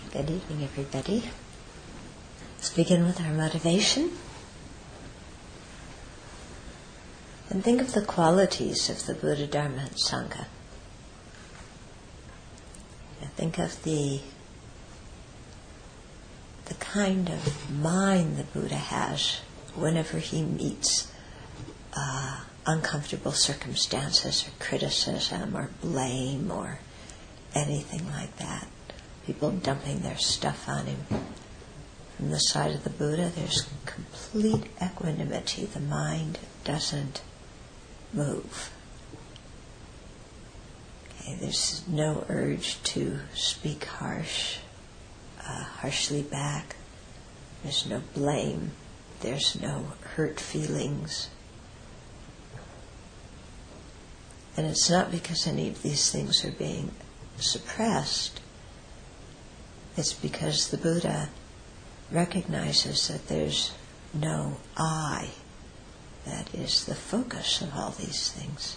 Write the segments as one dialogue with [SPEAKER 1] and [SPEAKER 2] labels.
[SPEAKER 1] Good evening, everybody. Let's begin with our motivation. And think of the qualities of the Buddha, Dharma, and Sangha. Think of the kind of mind the Buddha has whenever he meets uncomfortable circumstances or criticism or blame or anything like that. People dumping their stuff on him. From the side of the Buddha, there's complete equanimity. The mind doesn't move. Okay, there's no urge to speak harshly back. There's no blame. There's no hurt feelings. And it's not because any of these things are being suppressed. It's because the Buddha recognizes that there's no I that is the focus of all these things.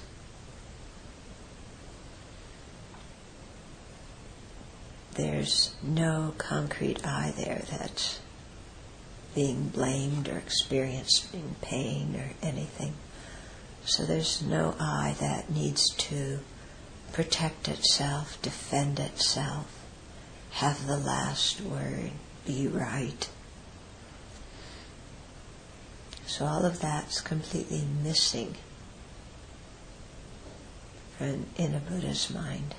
[SPEAKER 1] There's no concrete I there that's being blamed or experiencing pain or anything. So there's no I that needs to protect itself, defend itself, have the last word, be right. So all of that's completely missing in a Buddha's mind.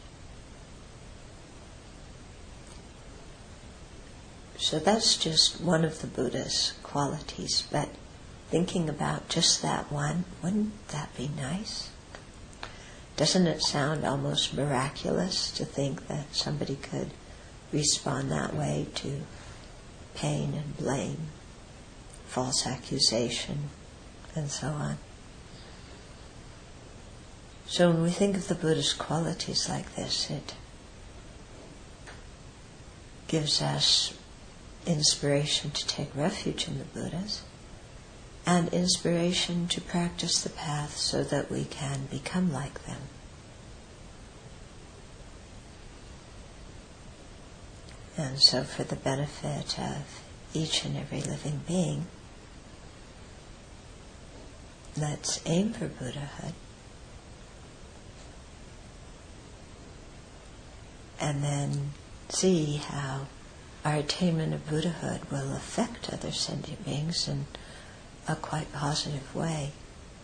[SPEAKER 1] So that's just one of the Buddha's qualities, but thinking about just that one, wouldn't that be nice? Doesn't it sound almost miraculous to think that somebody could respond that way to pain and blame, false accusation, and so on? So when we think of the Buddha's qualities like this, it gives us inspiration to take refuge in the Buddhas and inspiration to practice the path so that we can become like them. And so for the benefit of each and every living being, let's aim for Buddhahood. And then see how our attainment of Buddhahood will affect other sentient beings in a quite positive way.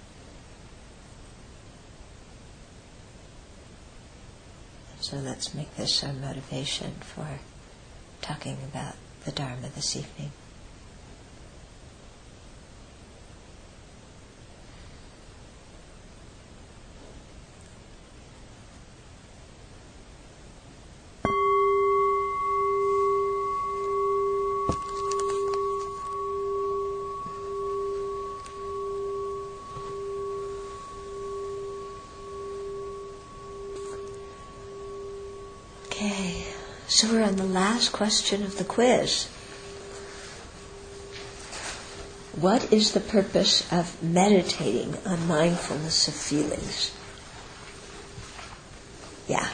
[SPEAKER 1] So let's make this our motivation for talking about the Dharma this evening. Okay, so we're on the last question of the quiz. What is the purpose of meditating on mindfulness of feelings? Yeah.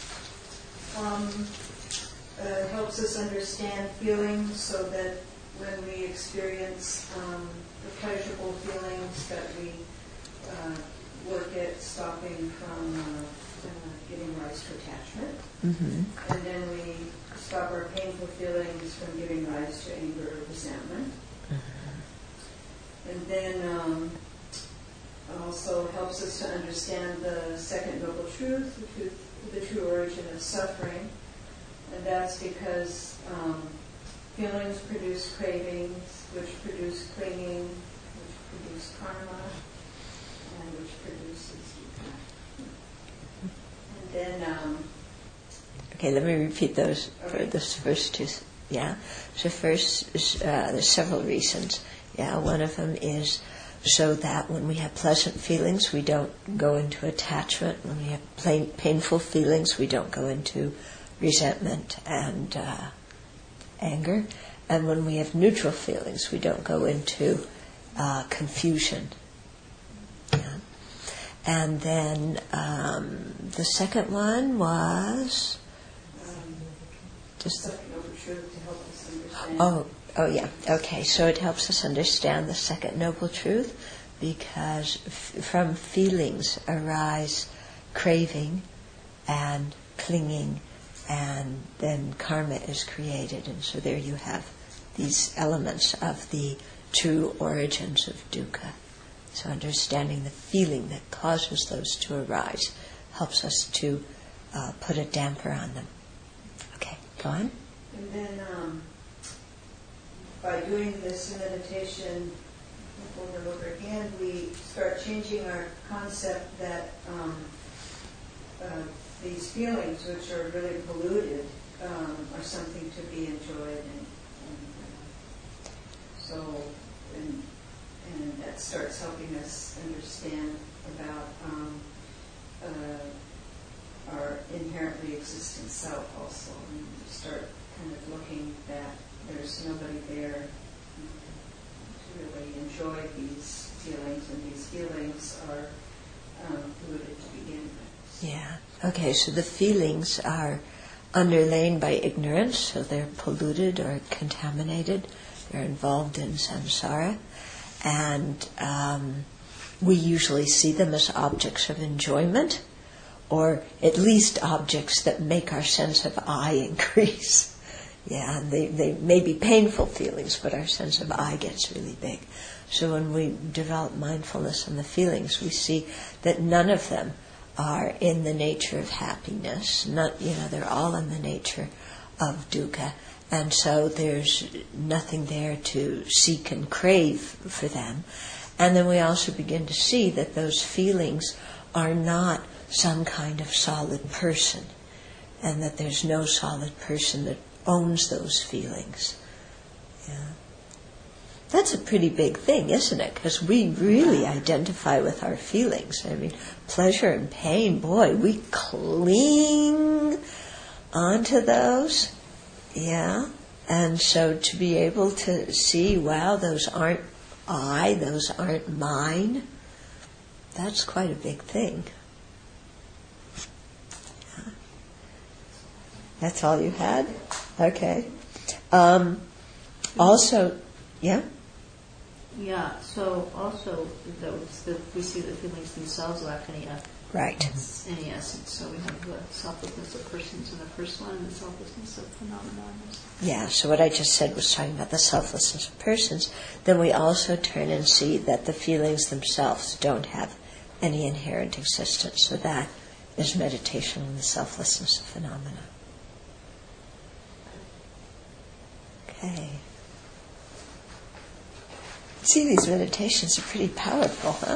[SPEAKER 2] It helps us understand feelings so that when we experience the pleasurable feelings that we work at stopping from giving rise to attachment. Mm-hmm. And then we stop our painful feelings from giving rise to anger or resentment. Mm-hmm. And then also helps us to understand the second noble truth, the true origin of suffering. And that's because feelings produce cravings, which produce clinging, which produce karma, and which produces then
[SPEAKER 1] okay, let me repeat those for this first two. Yeah. So first, there's several reasons. Yeah, one of them is so that when we have pleasant feelings, we don't go into attachment. When we have painful feelings, we don't go into resentment and anger. And when we have neutral feelings, we don't go into confusion. And then the second one was just
[SPEAKER 2] truth to help us understand.
[SPEAKER 1] Oh yeah. Okay, so it helps us understand the second noble truth because from feelings arise craving and clinging, and then karma is created, and so there you have these elements of the true origins of dukkha. So understanding the feeling that causes those to arise helps us to put a damper on them. Okay, go on.
[SPEAKER 2] And then by doing this meditation over and over again, we start changing our concept that these feelings, which are really polluted, are something to be enjoyed, and that starts helping us understand about our inherently existent self also, and we start kind of looking that there's nobody there to really enjoy these feelings, and these feelings are polluted to begin with.
[SPEAKER 1] Yeah. Okay, so the feelings are underlain by ignorance, so they're polluted or contaminated. They're involved in samsara. And we usually see them as objects of enjoyment, or at least objects that make our sense of I increase. Yeah, and they may be painful feelings, but our sense of I gets really big. So when we develop mindfulness on the feelings, we see that none of them are in the nature of happiness. They're all in the nature of dukkha. And so there's nothing there to seek and crave for them. And then we also begin to see that those feelings are not some kind of solid person, and that there's no solid person that owns those feelings. Yeah. That's a pretty big thing, isn't it? Because we really identify with our feelings. I mean, pleasure and pain, boy, we cling onto those. Yeah. And so to be able to see, wow, those aren't I, those aren't mine, that's quite a big thing. Yeah. That's all you had? Okay. Also, yeah?
[SPEAKER 3] Yeah, so also we see the feelings themselves lack any essence. So we have the selflessness of persons in the first one, and the selflessness of phenomena.
[SPEAKER 1] Yeah, so what I just said was talking about the selflessness of persons. Then we also turn and see that the feelings themselves don't have any inherent existence. So that is meditation on the selflessness of phenomena. Okay. See, these meditations are pretty powerful, huh?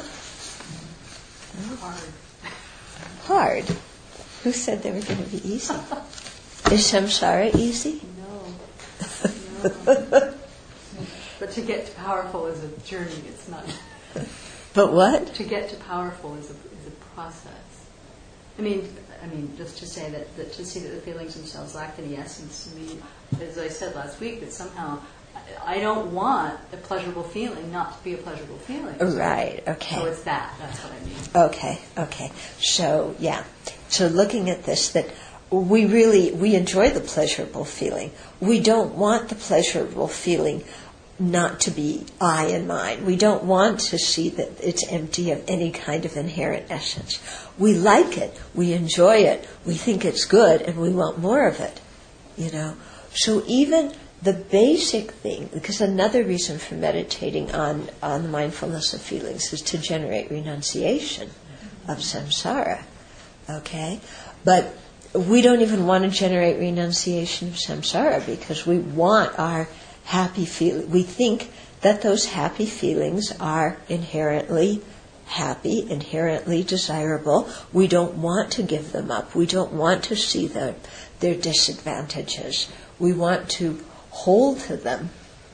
[SPEAKER 1] Hard. Who said they were going to be easy? Is samsara easy?
[SPEAKER 3] No. But to get to powerful is a journey. It's not.
[SPEAKER 1] But what?
[SPEAKER 3] To get to powerful is a process. I mean, just to say that to see that the feelings themselves lack any essence. I mean, as I said last week, that somehow I don't want the pleasurable feeling not to be a pleasurable feeling.
[SPEAKER 1] Right, okay.
[SPEAKER 3] So it's that's what I mean.
[SPEAKER 1] Okay. So, yeah. So looking at this, that we enjoy the pleasurable feeling. We don't want the pleasurable feeling not to be I and mine. We don't want to see that it's empty of any kind of inherent essence. We like it, we enjoy it, we think it's good, and we want more of it. So even the basic thing, because another reason for meditating on the mindfulness of feelings is to generate renunciation of samsara. Okay? But we don't even want to generate renunciation of samsara because we want our happy feeling. We think that those happy feelings are inherently happy, inherently desirable. We don't want to give them up. We don't want to see their disadvantages. We want to hold to them,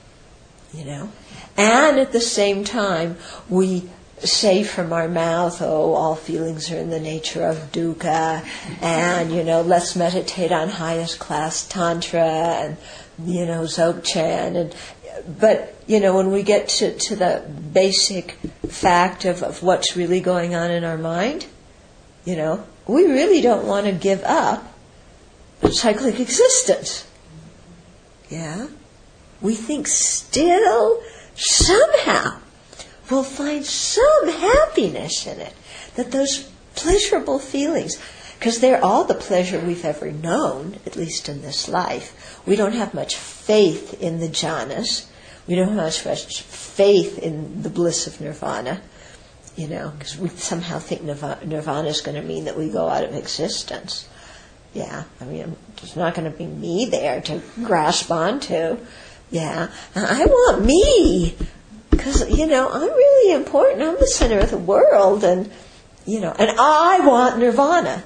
[SPEAKER 1] And at the same time, we say from our mouth, all feelings are in the nature of dukkha, and, let's meditate on highest class tantra, and, Dzogchen, but, when we get to the basic fact of what's really going on in our mind, we really don't want to give up cyclic existence. Yeah? We think still, somehow, we'll find some happiness in it. That those pleasurable feelings, because they're all the pleasure we've ever known, at least in this life. We don't have much faith in the jhanas. We don't have much faith in the bliss of nirvana, because we somehow think nirvana is going to mean that we go out of existence. Yeah, there's not going to be me there to grasp onto. Yeah, I want me, because, I'm really important. I'm the center of the world, and I want nirvana.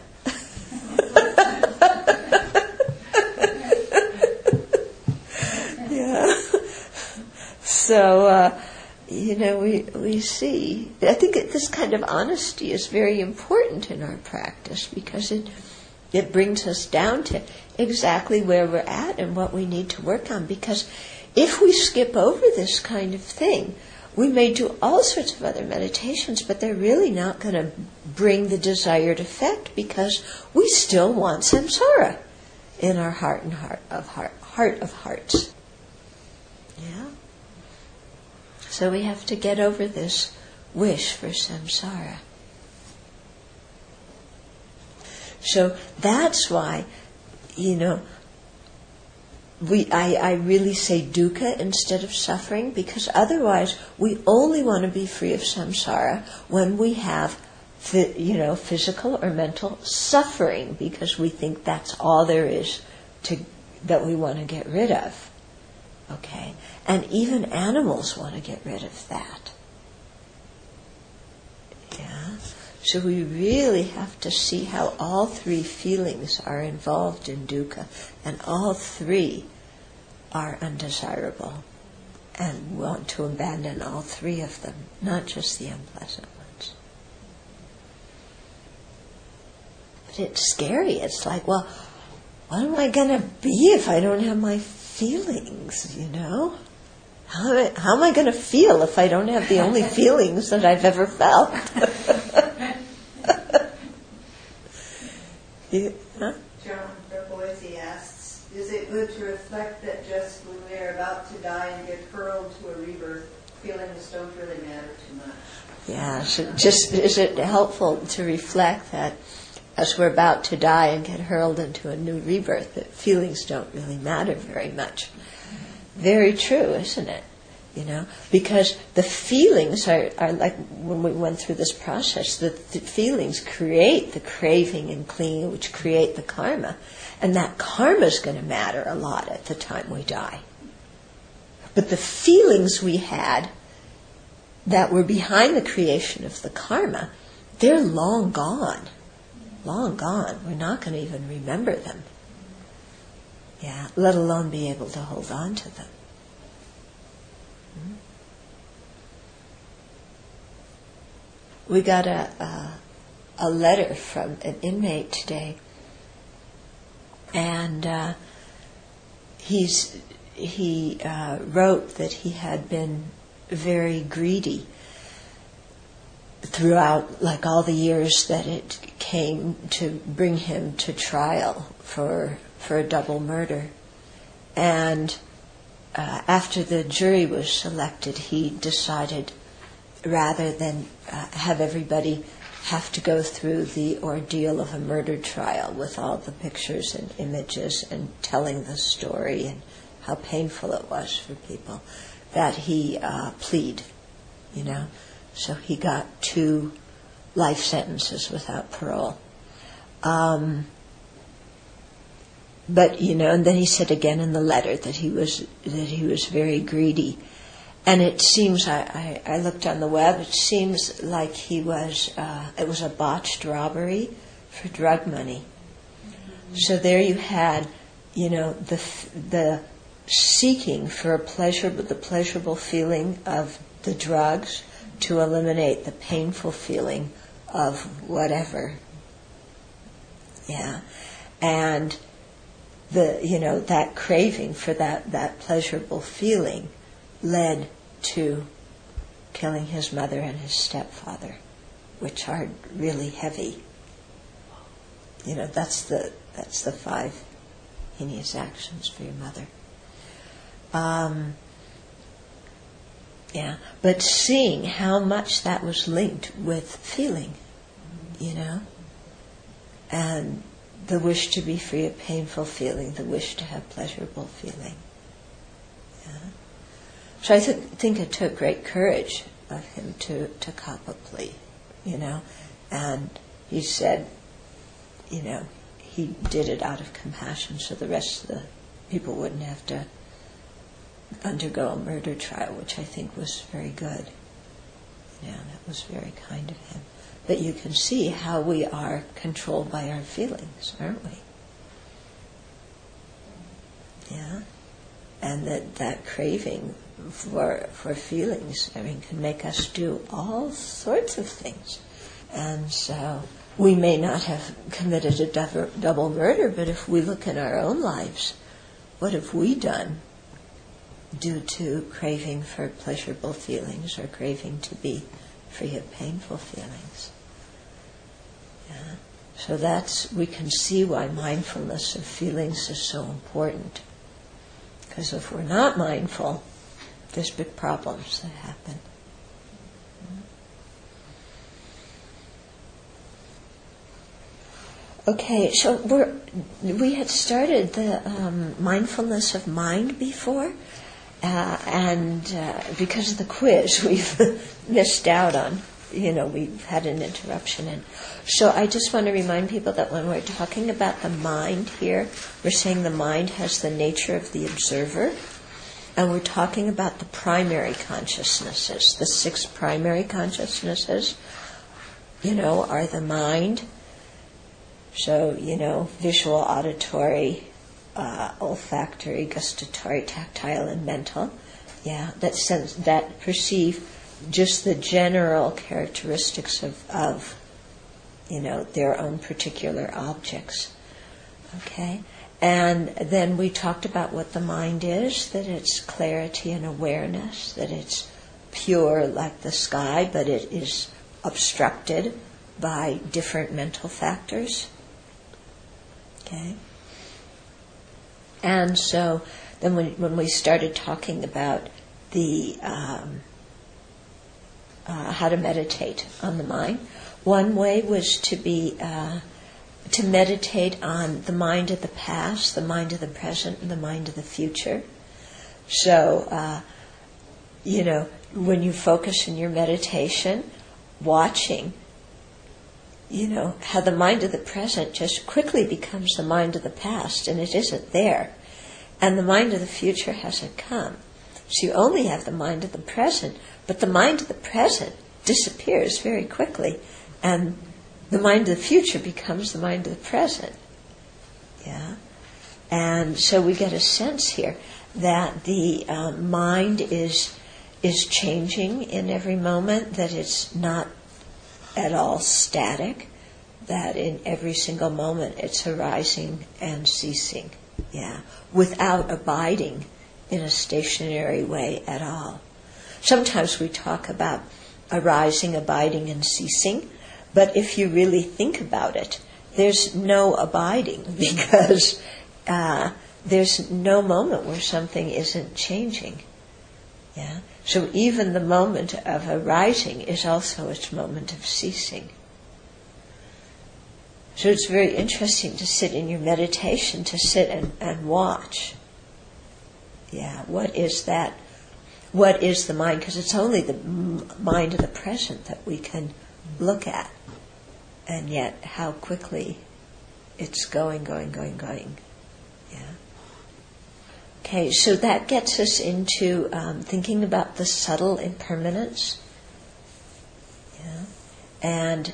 [SPEAKER 1] Yeah. So, we see. I think this kind of honesty is very important in our practice, because it brings us down to exactly where we're at and what we need to work on. Because if we skip over this kind of thing, we may do all sorts of other meditations, but they're really not going to bring the desired effect, because we still want samsara in our heart of hearts. Yeah. So we have to get over this wish for samsara. So that's why, I really say dukkha instead of suffering, because otherwise we only want to be free of samsara when we have, physical or mental suffering, because we think that's all there is that we want to get rid of. Okay? And even animals want to get rid of that. Yeah? So we really have to see how all three feelings are involved in dukkha, and all three are undesirable, and want to abandon all three of them, not just the unpleasant ones. But it's scary. It's like, well, what am I going to be if I don't have my feelings, How am I going to feel if I don't have the only feelings that I've ever felt?
[SPEAKER 2] John Boise asks, is it good to reflect that just when we are about to die and get hurled to a rebirth, feelings don't really matter too much? Yeah, so is it helpful to reflect that as we're about to die and get hurled into a new rebirth, that feelings don't really matter very much? Very true, isn't it? Because the feelings are like, when we went through this process, the feelings create the craving and clinging, which create the karma. And that karma is going to matter a lot at the time we die. But the feelings we had that were behind the creation of the karma, they're long gone. Long gone. We're not going to even remember them. Yeah, let alone be able to hold on to them. We got a letter from an inmate today, and he wrote that he had been very greedy throughout, like, all the years that it came to bring him to trial for a double murder. And after the jury was selected, he decided, rather than have everybody have to go through the ordeal of a murder trial with all the pictures and images and telling the story and how painful it was for people, that he plead, So he got 2 life sentences without parole. But, and then he said again in the letter that he was very greedy. And it seems, I looked on the web, it seems like it was a botched robbery for drug money. So there you had, the seeking for the pleasurable feeling of the drugs to eliminate the painful feeling of whatever. Yeah. And that craving for that pleasurable feeling led to killing his mother and his stepfather, which are really heavy. That's the 5 heinous actions for your mother.
[SPEAKER 1] But seeing how much that was linked with feeling, and the wish to be free of painful feeling, the wish to have pleasurable feeling. Yeah. So I think it took great courage of him to cop a plea, and he said, he did it out of compassion so the rest of the people wouldn't have to undergo a murder trial, which I think was very good. That was very kind of him. But you can see how we are controlled by our feelings, aren't we? Yeah? And that craving for feelings, can make us do all sorts of things. And so we may not have committed a double murder, but if we look in our own lives, what have we done due to craving for pleasurable feelings or craving to be free of painful feelings? Yeah. So we can see why mindfulness of feelings is so important. Because if we're not mindful, there's big problems that happen. Okay, so we had started the mindfulness of mind before, and because of the quiz, we've missed out on, we've had an interruption. And so I just want to remind people that when we're talking about the mind here, we're saying the mind has the nature of the observer, and we're talking about the primary consciousnesses. The 6 primary consciousnesses, are the mind. So, visual, auditory, olfactory, gustatory, tactile, and mental. Yeah, that perceive just the general characteristics of their own particular objects. Okay? And then we talked about what the mind is, that it's clarity and awareness, that it's pure like the sky, but it is obstructed by different mental factors. Okay? And so then when we started talking about the how to meditate on the mind, one way was to meditate on the mind of the past, the mind of the present, and the mind of the future. So, when you focus in your meditation, watching, how the mind of the present just quickly becomes the mind of the past, and it isn't there. And the mind of the future hasn't come. So you only have the mind of the present, but the mind of the present disappears very quickly, and the mind of the future becomes the mind of the present. Yeah? And so we get a sense here that the mind is changing in every moment, that it's not at all static, that in every single moment it's arising and ceasing, without abiding in a stationary way at all. Sometimes we talk about arising, abiding, and ceasing, but if you really think about it, there's no abiding, because there's no moment where something isn't changing. Yeah. So even the moment of arising is also its moment of ceasing. So it's very interesting to sit in your meditation, to sit and watch. Yeah, what is that? What is the mind? Because it's only the mind of the present that we can look at. And yet, how quickly it's going. Yeah. Okay, so that gets us into thinking about the subtle impermanence. Yeah. And,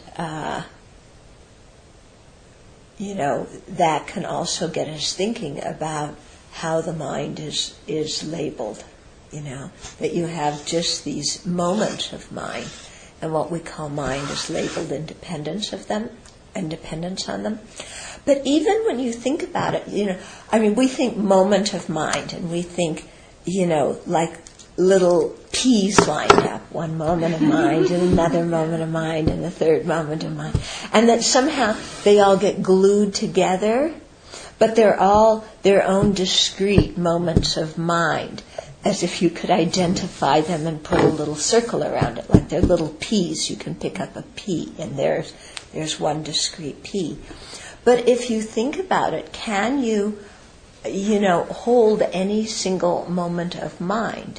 [SPEAKER 1] that can also get us thinking about how the mind is labeled. That you have just these moments of mind, and what we call mind is labeled independence on them. But even when you think about it, we think moment of mind, and we think, like little peas lined up, one moment of mind, and another moment of mind, and the third moment of mind, and that somehow they all get glued together. But they're all their own discrete moments of mind, as if you could identify them and put a little circle around it, like they're little peas. You can pick up a pea, and there's one discrete pea. But if you think about it, can you hold any single moment of mind?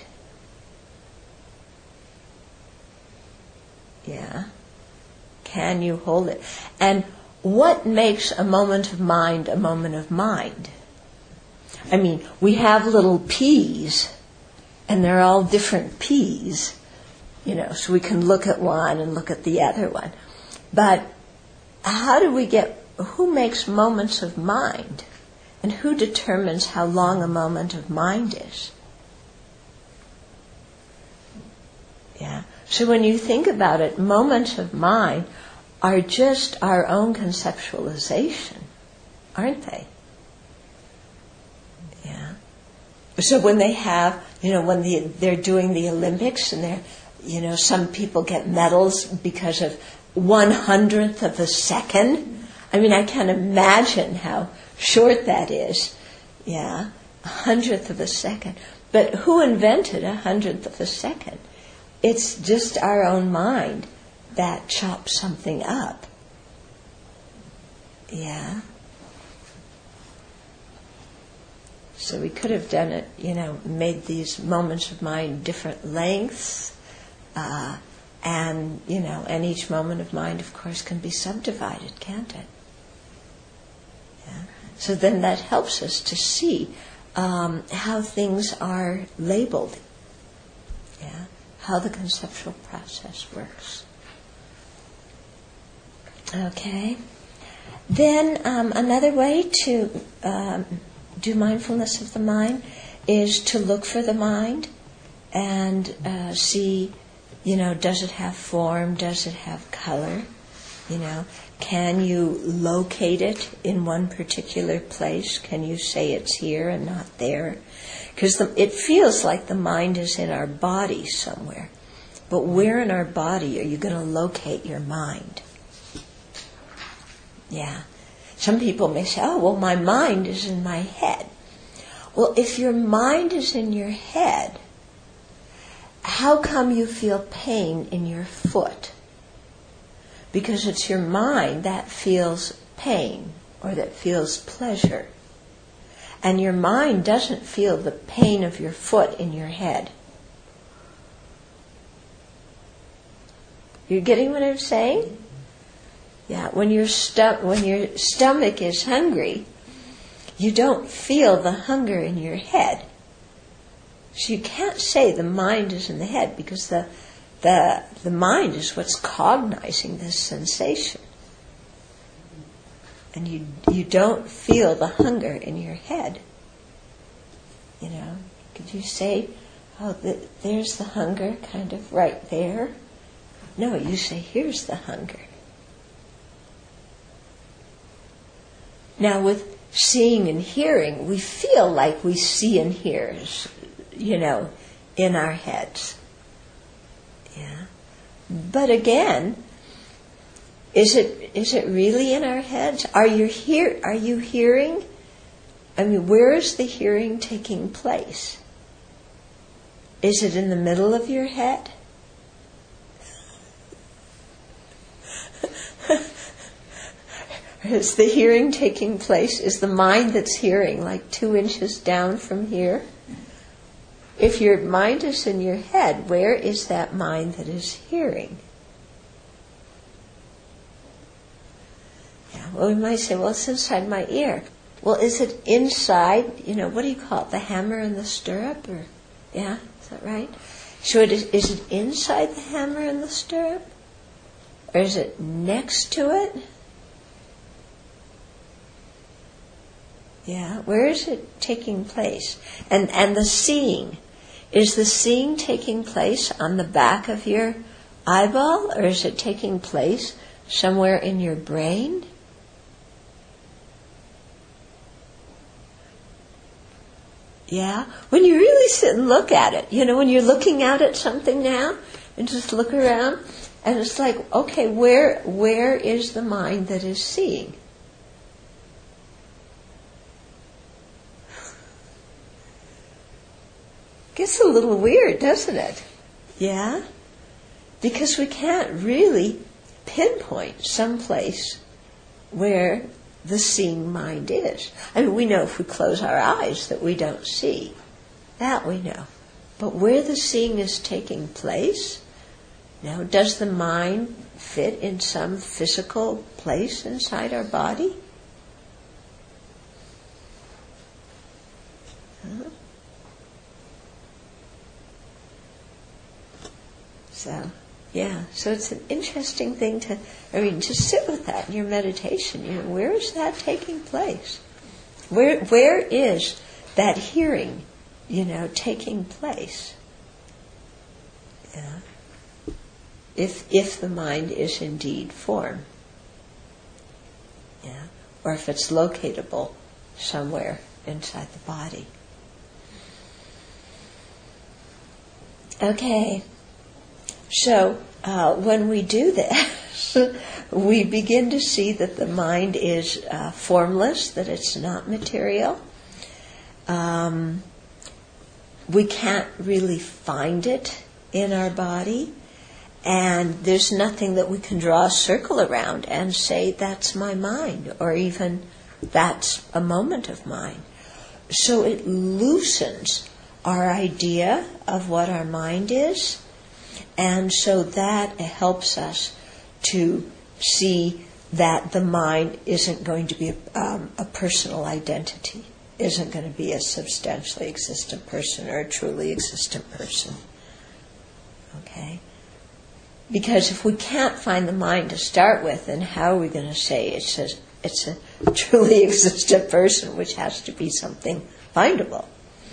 [SPEAKER 1] Yeah. Can you hold it? And what makes a moment of mind a moment of mind? I mean, we have little peas, and they're all different peas, so we can look at one and look at the other one. But who makes moments of mind? And who determines how long a moment of mind is? Yeah. So when you think about it, moments of mind are just our own conceptualization, aren't they? Yeah. So when they have, when they're doing the Olympics and they're, some people get medals because of 1/100th of a second. I mean, I can't imagine how short that is. Yeah, 100th of a second. But who invented 100th of a second? It's just our own mind that chops something up. Yeah. So we could have done it, made these moments of mind different lengths, and each moment of mind, of course, can be subdivided, can't it? Yeah. So then that helps us to see how things are labeled. Yeah. How the conceptual process works. Okay. Then another way to do mindfulness of the mind is to look for the mind and see, does it have form? Does it have color? Can you locate it in one particular place? Can you say it's here and not there? Because it feels like the mind is in our body somewhere. But where in our body are you going to locate your mind? Yeah. Some people may say, oh, well, my mind is in my head. Well, if your mind is in your head, how come you feel pain in your foot? Because it's your mind that feels pain or that feels pleasure. And your mind doesn't feel the pain of your foot in your head. You're getting what I'm saying? Yeah, when your stomach is hungry, you don't feel the hunger in your head. So you can't say the mind is in the head, because the mind is what's cognizing this sensation. And you don't feel the hunger in your head. Could you say, oh, there's the hunger kind of right there? No, you say, here's the hunger. Now with seeing and hearing, we feel like we see and hear, in our heads. Yeah. But again, is it really in our heads? Are you hearing? I mean, where is the hearing taking place? Is it in the middle of your head? Is the hearing taking place? Is the mind that's hearing like 2 inches down from here? If your mind is in your head, where is that mind that is hearing? Yeah, well, we might say, well, it's inside my ear. Well, is it inside, what do you call it, the hammer and the stirrup? Or, yeah, is that right? So is it inside the hammer and the stirrup? Or is it next to it? Yeah, where is it taking place? And the seeing, is the seeing taking place on the back of your eyeball, or is it taking place somewhere in your brain? Yeah, when you really sit and look at it, when you're looking out at something now, and just look around, and it's like, okay, where is the mind that is seeing? Gets a little weird, doesn't it? Yeah? Because we can't really pinpoint some place where the seeing mind is. I mean, we know if we close our eyes that we don't see. That we know. But where the seeing is taking place, now, does the mind fit in some physical place inside our body? Huh? So, yeah, so it's an interesting thing to, just sit with that in your meditation. Where is that taking place? Where is that hearing, taking place? Yeah. If the mind is indeed form. Yeah. Or if it's locatable somewhere inside the body. Okay. So, when we do this, we begin to see that the mind is formless, that it's not material. We can't really find it in our body, and there's nothing that we can draw a circle around and say, that's my mind, or even that's a moment of mine. So it loosens our idea of what our mind is, and so that helps us to see that the mind isn't going to be a personal identity, isn't going to be a substantially existent person or a truly existent person. Okay? Because if we can't find the mind to start with, then how are we going to say it's a truly existent person, which has to be something findable?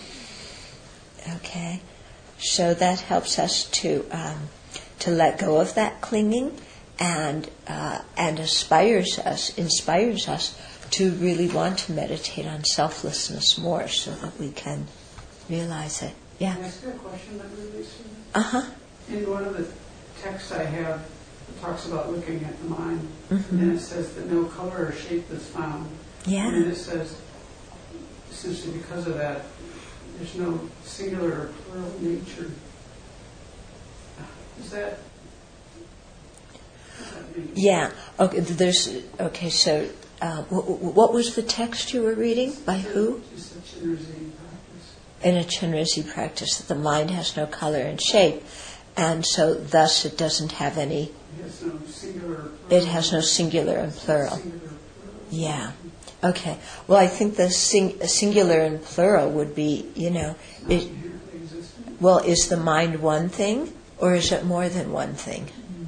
[SPEAKER 1] Okay? So that helps us to let go of that clinging, and inspires us to really want to meditate on selflessness more, so that we can realize it. Yeah.
[SPEAKER 4] Can I ask you a question that relates to this?
[SPEAKER 1] Uh-huh.
[SPEAKER 4] In one of the texts I have, it talks about looking at the mind,
[SPEAKER 1] Mm-hmm.
[SPEAKER 4] and it says that no color or shape is found.
[SPEAKER 1] Yeah.
[SPEAKER 4] And it says, essentially because of that, there's no singular or plural nature. Is that...
[SPEAKER 1] Yeah. Okay. So, what was the text you were reading? By who?
[SPEAKER 4] Just a Chenrezig practice.
[SPEAKER 1] In a Chenrezig practice, that the mind has no color and shape, and so thus it doesn't have any.
[SPEAKER 4] It has no singular. Or plural.
[SPEAKER 1] It has no singular and plural.
[SPEAKER 4] Singular, plural.
[SPEAKER 1] Yeah. Okay. Well, I think the singular and plural would be, well, is the mind one thing, or is it more than one thing?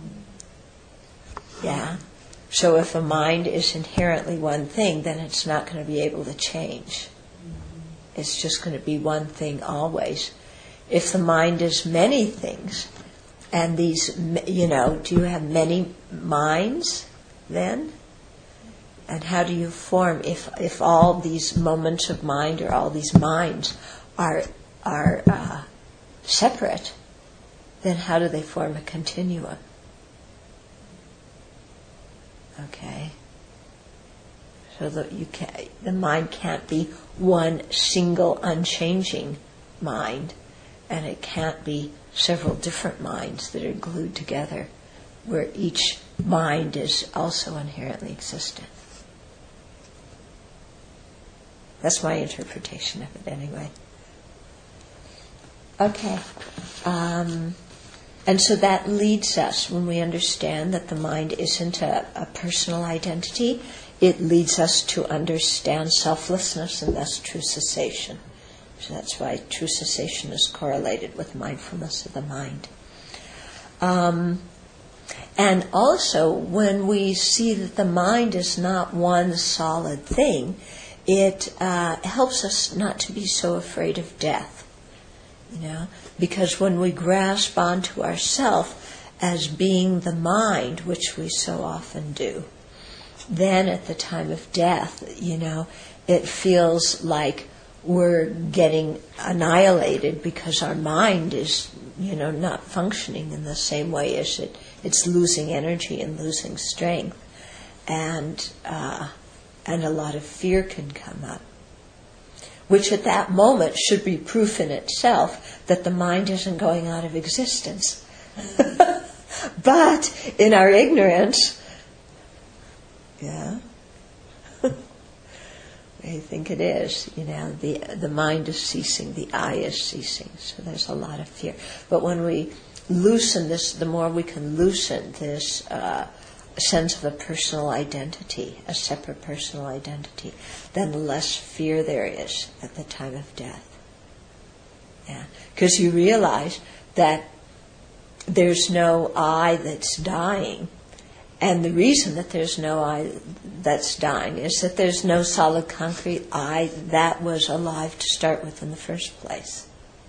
[SPEAKER 1] Yeah. So if a mind is inherently one thing, then it's not going to be able to change. It's just going to be one thing always. If the mind is many things, and these, do you have many minds then? And how do you form, if all these moments of mind or all these minds are separate, then how do they form a continuum? Okay, so that the mind can't be one single unchanging mind, and it can't be several different minds that are glued together, where each mind is also inherently existent. That's my interpretation of it, anyway. Okay. And so that leads us, when we understand that the mind isn't a personal identity, it leads us to understand selflessness and thus true cessation. So that's why true cessation is correlated with mindfulness of the mind. And also, when we see that the mind is not one solid thing, it helps us not to be so afraid of death. Because when we grasp onto ourself as being the mind, which we so often do, then at the time of death, it feels like we're getting annihilated because our mind is, not functioning in the same way as it's losing energy and losing strength, and a lot of fear can come up, which at that moment should be proof in itself that the mind isn't going out of existence. But in our ignorance, I think it is, the mind is ceasing, the I is ceasing, so there's a lot of fear. But when we loosen this, the more we can loosen this sense of a personal identity, a separate personal identity, then the less fear there is at the time of death. Yeah, because you realize that there's no I that's dying. And the reason that there's no I that's dying is that there's no solid, concrete I that was alive to start with in the first place.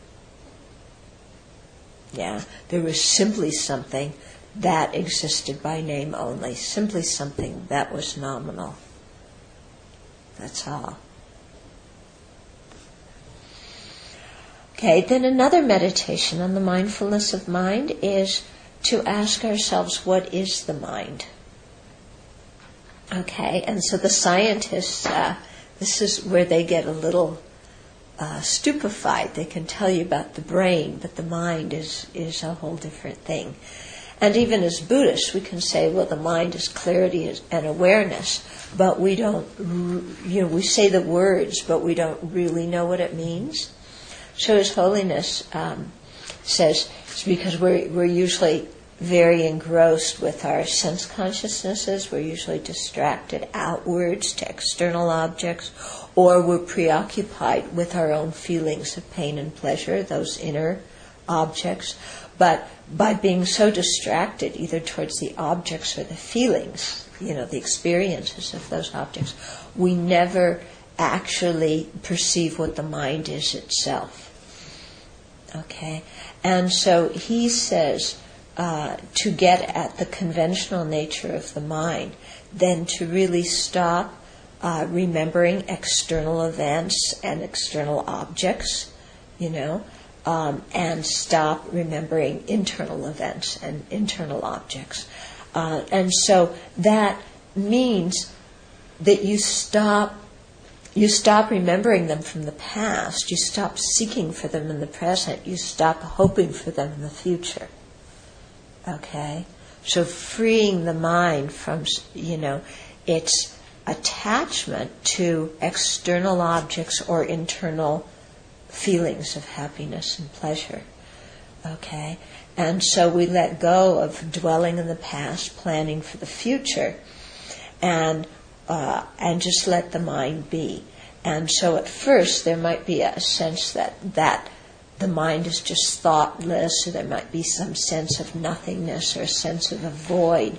[SPEAKER 1] Yeah, there was simply something that existed by name only, simply something that was nominal. That's all. Okay, then another meditation on the mindfulness of mind is to ask ourselves, what is the mind? Okay, and so the scientists, this is where they get a little stupefied. They can tell you about the brain, but the mind is a whole different thing. And even as Buddhists, we can say, well, the mind is clarity and awareness, but we don't, we say the words, but we don't really know what it means. So His Holiness says it's because we're usually very engrossed with our sense consciousnesses. We're usually distracted outwards to external objects, or we're preoccupied with our own feelings of pain and pleasure, those inner objects. But by being so distracted either towards the objects or the feelings, the experiences of those objects, we never actually perceive what the mind is itself. Okay? And so he says, to get at the conventional nature of the mind, then to really stop remembering external events and external objects, and stop remembering internal events and internal objects. And so that means that you stop remembering them from the past. You stop seeking for them in the present. You stop hoping for them in the future. Okay? So freeing the mind from, its attachment to external objects or internal feelings of happiness and pleasure. Okay? And so we let go of dwelling in the past, planning for the future, and just let the mind be. And so at first there might be a sense that the mind is just thoughtless, or there might be some sense of nothingness or a sense of a void,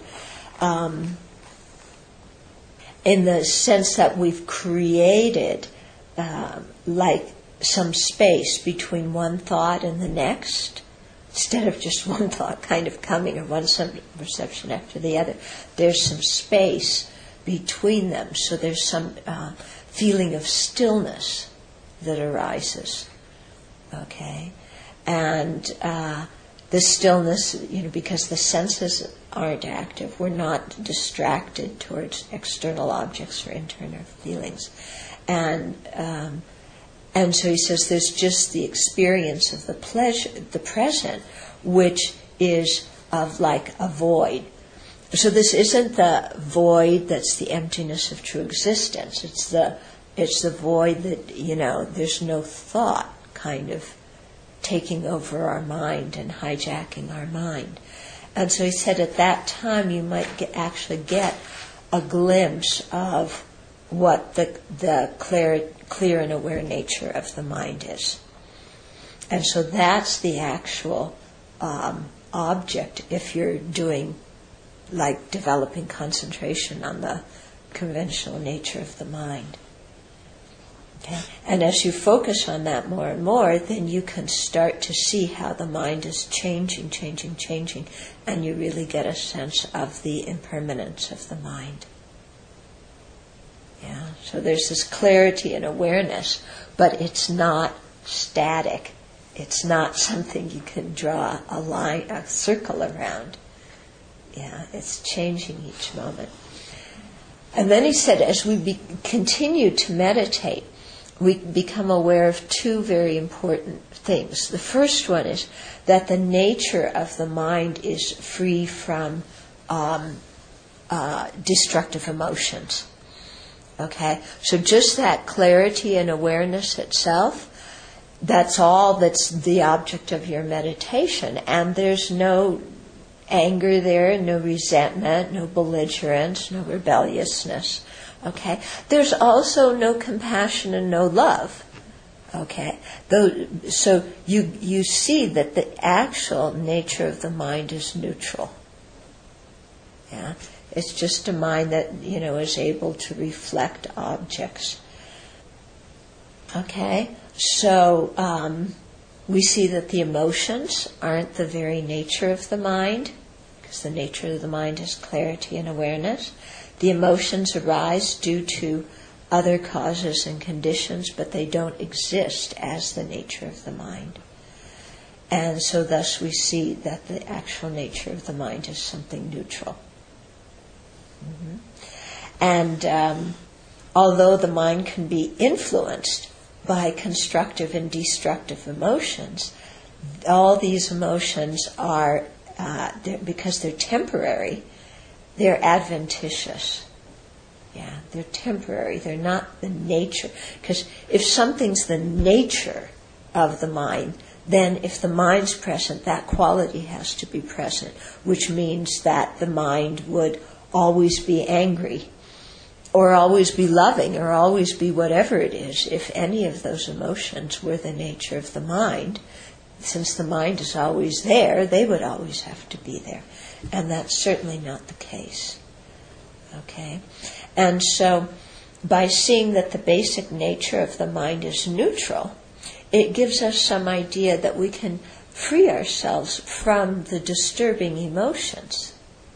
[SPEAKER 1] in the sense that we've created like some space between one thought and the next, instead of just one thought kind of coming or one perception after the other. There's some space between them, so there's some feeling of stillness that arises. Okay? And the stillness, because the senses aren't active, we're not distracted towards external objects or internal feelings. And so he says there's just the experience of the pleasure, the present, which is of like a void. So this isn't the void that's the emptiness of true existence. It's the void that, there's no thought kind of taking over our mind and hijacking our mind. And so he said at that time you might actually get a glimpse of what the clear and aware nature of the mind is. And so that's the actual object if you're doing, like, developing concentration on the conventional nature of the mind. Okay? And as you focus on that more and more, then you can start to see how the mind is changing, and you really get a sense of the impermanence of the mind. Yeah, so there's this clarity and awareness, but it's not static. It's not something you can draw a line, a circle around. Yeah, it's changing each moment. And then he said, as we continue to meditate, we become aware of two very important things. The first one is that the nature of the mind is free from destructive emotions. Okay? So just that clarity and awareness itself, that's all that's the object of your meditation. And there's no anger there, no resentment, no belligerence, no rebelliousness. Okay? There's also no compassion and no love. Okay? So you see that the actual nature of the mind is neutral. Yeah? It's just a mind that, is able to reflect objects. Okay? So we see that the emotions aren't the very nature of the mind, because the nature of the mind is clarity and awareness. The emotions arise due to other causes and conditions, but they don't exist as the nature of the mind. And so thus we see that the actual nature of the mind is something neutral. Mm-hmm. And although the mind can be influenced by constructive and destructive emotions, all these emotions are, because they're temporary, they're adventitious. Yeah, they're temporary. They're not the nature. Because if something's the nature of the mind, then if the mind's present, that quality has to be present, which means that the mind would always be angry, or always be loving, or always be whatever it is. If any of those emotions were the nature of the mind, since the mind is always there, they would always have to be there. And that's certainly not the case. Okay? And so, by seeing that the basic nature of the mind is neutral, it gives us some idea that we can free ourselves from the disturbing emotions.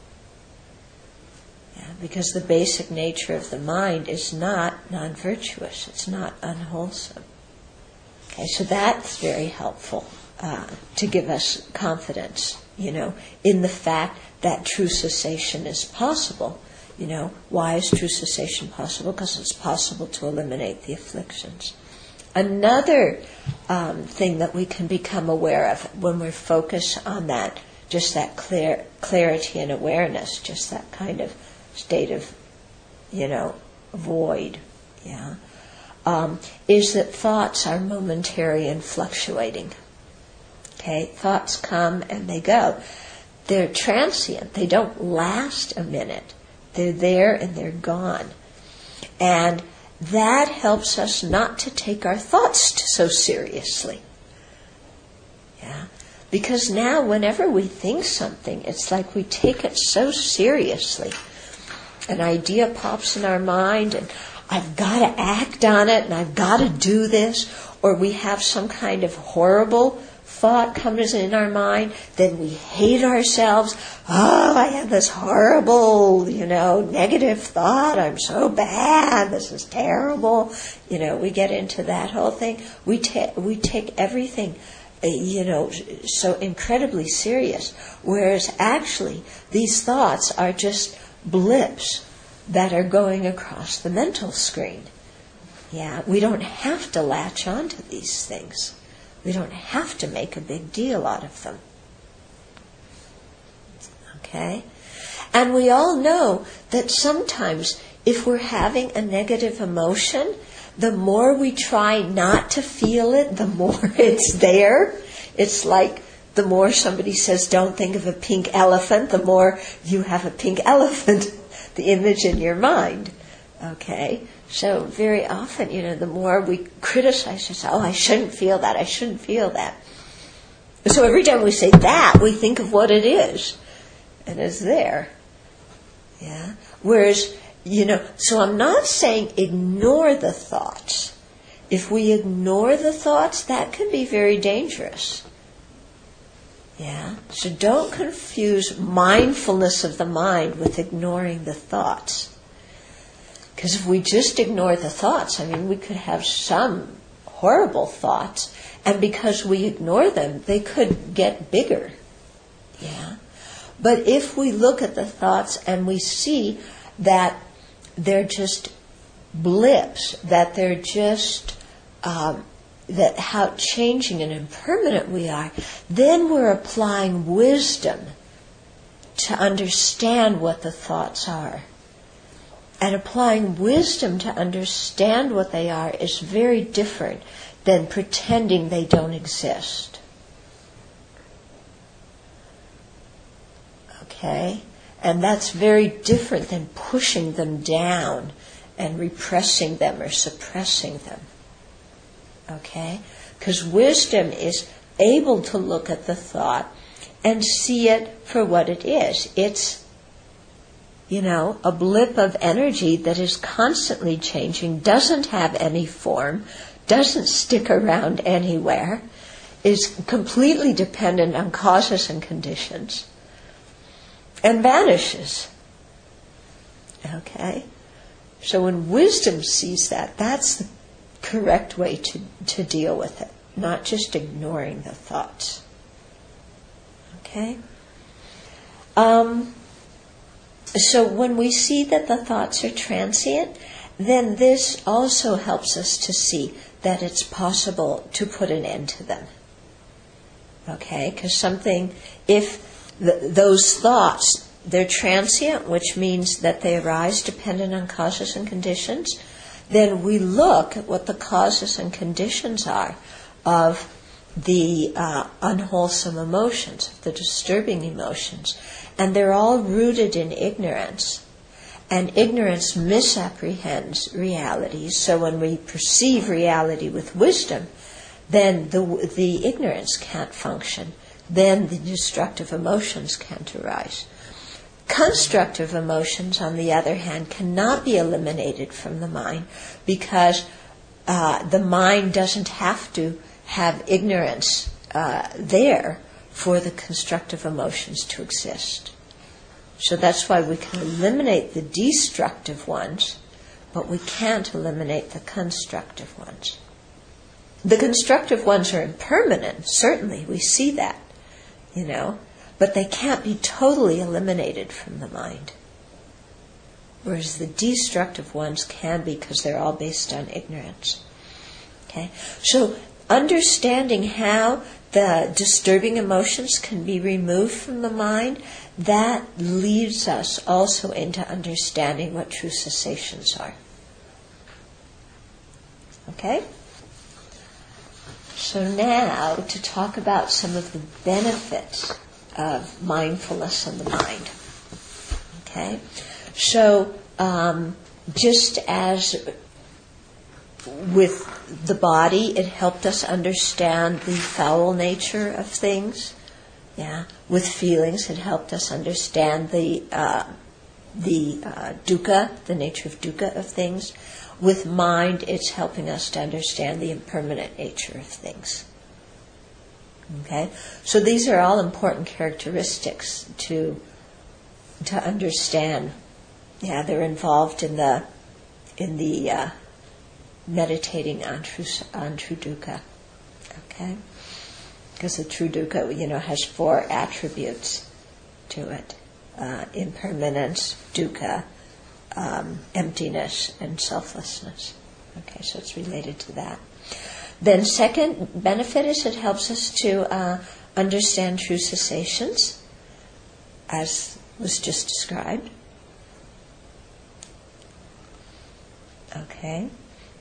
[SPEAKER 1] Because the basic nature of the mind is not non-virtuous, it's not unwholesome. Okay, so that's very helpful to give us confidence, in the fact that true cessation is possible. Why is true cessation possible? Because it's possible to eliminate the afflictions. Another thing that we can become aware of when we're focused on that, just that clarity and awareness, just that kind of state of, void, is that thoughts are momentary and fluctuating. Okay, thoughts come and they go. They're transient. They don't last a minute. They're there and they're gone. And that helps us not to take our thoughts so seriously. Yeah. Because now whenever we think something, it's like we take it so seriously. An idea pops in our mind and I've got to act on it and I've got to do this. Or we have some kind of horrible thought comes in our mind, then we hate ourselves. Oh, I have this horrible, negative thought. I'm so bad. This is terrible. We get into that whole thing. We take everything, so incredibly serious. Whereas actually, these thoughts are just blips that are going across the mental screen. Yeah, we don't have to latch onto these things. We don't have to make a big deal out of them. Okay? And we all know that sometimes if we're having a negative emotion, the more we try not to feel it, the more it's there. It's like the more somebody says, don't think of a pink elephant, the more you have a pink elephant, the image in your mind. Okay? So very often, the more we criticize ourselves, I shouldn't feel that, I shouldn't feel that. So every time we say that, we think of what it is. And it's there. Yeah? Whereas, so I'm not saying ignore the thoughts. If we ignore the thoughts, that can be very dangerous. Yeah? So don't confuse mindfulness of the mind with ignoring the thoughts. Because if we just ignore the thoughts, we could have some horrible thoughts, and because we ignore them, they could get bigger. Yeah. But if we look at the thoughts and we see that they're just blips, that they're just that how changing and impermanent we are, then we're applying wisdom to understand what the thoughts are. And applying wisdom to understand what they are is very different than pretending they don't exist. Okay? And that's very different than pushing them down and repressing them or suppressing them. Okay? Because wisdom is able to look at the thought and see it for what it is. It's, a blip of energy that is constantly changing, doesn't have any form, doesn't stick around anywhere, is completely dependent on causes and conditions, and vanishes. Okay? So when wisdom sees that, that's the correct way to deal with it, not just ignoring the thoughts. Okay? So when we see that the thoughts are transient, then this also helps us to see that it's possible to put an end to them. Okay? Because if those thoughts, they're transient, which means that they arise dependent on causes and conditions, then we look at what the causes and conditions are of the unwholesome emotions, the disturbing emotions. And they're all rooted in ignorance. And ignorance misapprehends reality. So when we perceive reality with wisdom, then the ignorance can't function. Then the destructive emotions can't arise. Constructive emotions, on the other hand, cannot be eliminated from the mind because the mind doesn't have to have ignorance there for the constructive emotions to exist. So that's why we can eliminate the destructive ones, but we can't eliminate the constructive ones. The constructive ones are impermanent, certainly, we see that, but they can't be totally eliminated from the mind. Whereas the destructive ones can be, because they're all based on ignorance. Okay? So understanding how the disturbing emotions can be removed from the mind, that leads us also into understanding what true cessations are. Okay? So now to talk about some of the benefits of mindfulness in the mind. Okay? So just as with the body, it helped us understand the foul nature of things. Yeah. With feelings, it helped us understand the dukkha, the nature of dukkha of things. With mind, it's helping us to understand the impermanent nature of things. Okay? So these are all important characteristics to understand. Yeah, they're involved in the meditating on true dukkha. Okay? Because the true dukkha, has 4 attributes to it. Impermanence, dukkha, emptiness, and selflessness. Okay, so it's related to that. Then second benefit is it helps us to understand true cessations, as was just described. Okay.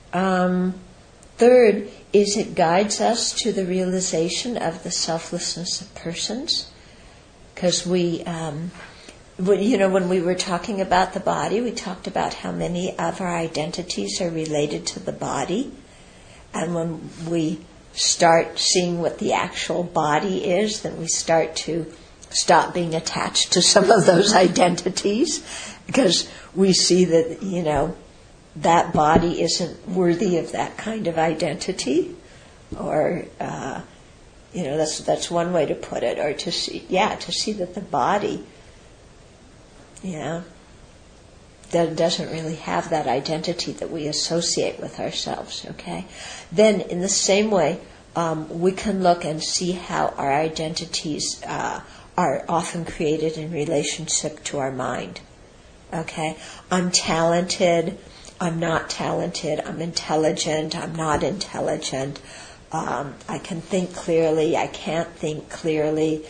[SPEAKER 1] Third is it guides us to the realization of the selflessness of persons. Because when we were talking about the body, we talked about how many of our identities are related to the body. And when we start seeing what the actual body is, then we start to stop being attached to some of those identities. Because we see that, that body isn't worthy of that kind of identity, or that's one way to put it, or to see that the body, that doesn't really have that identity that we associate with ourselves. Okay, then in the same way, we can look and see how our identities are often created in relationship to our mind. Okay, I'm talented. I'm not talented, I'm intelligent, I'm not intelligent, I can think clearly, I can't think clearly,